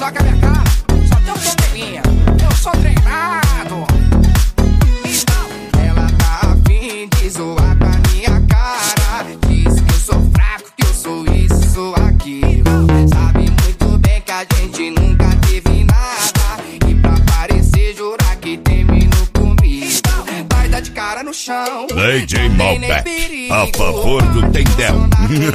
Só que a minha cara só tem um probleminha. Eu sou treinado. Então, ela tá afim de zoar com a minha cara. Diz que eu sou fraco, que eu sou isso, sou aquilo. Sabe muito bem que a gente nunca teve nada. E pra parecer, jurar que terminou comigo. Vai dar de cara no chão. DJ Malbec, a favor do Tendel.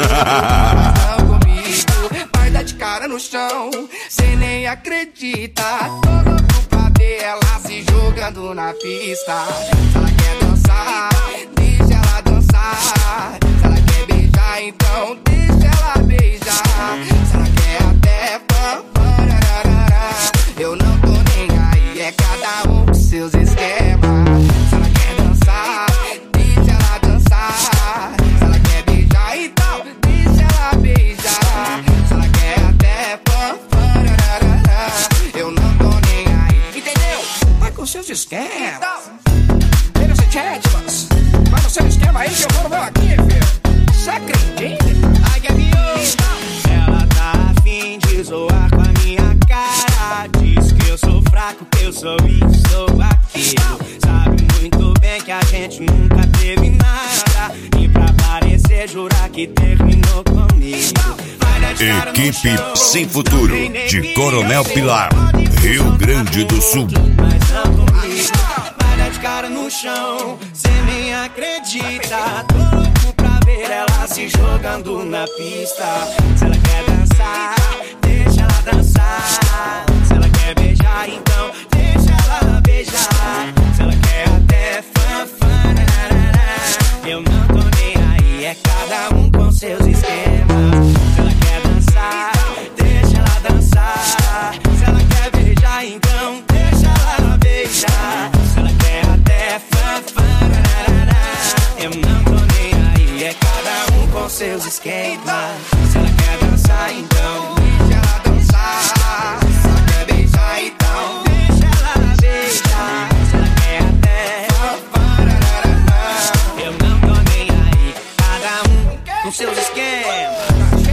Vai dar de cara no chão, cê nem acredita. Tô louco pra ver ela se jogando na pista. Se ela quer dançar, deixa ela dançar. Se ela quer beijar, então deixa ela beijar. Se ela quer até parararará, eu não tô nem aí, é cada um com seus esquemas. Se ela quer dançar, deixa ela dançar. Se ela quer beijar, então deixa ela beijar. Se ela quer até parararará, eu não tô nem aí. Entendeu? Vai com seus esquemas. Vira esse chat, vai no seu esquema aí que eu vou no meu aqui, filho. Você acredita? Ai, ela tá afim de zoar com a minha cara. Diz que eu sou fraco, que eu sou isso, sou aquilo. Sabe muito bem que a gente nunca teve nada. E pra parecer, jurar que terminou comigo. Equipe Sem Futuro, de Coronel Pilar, Rio Grande do Sul. Mas não comigo, vai dar de cara no chão, cê nem acredita. Tô louco pra ver ela se jogando na pista. Se ela quer dançar, deixa ela dançar. Se ela quer beijar, então deixa ela beijar. Se ela quer até fanfanarará, eu não tô nem aí, é cada um com seus esquemas. Se ela quer dançar, deixa ela dançar. Se ela quer beijar, então deixa ela beijar. Se ela quer até fanfanarará, eu não tô nem aí, é cada um com seus esquemas. Se ela quer dançar, então deixa ela dançar. Se ela quer beijar, então deixa ela beijar. Se ela quer até fanfanarará, eu não tô nem aí, cada um com seus esquemas.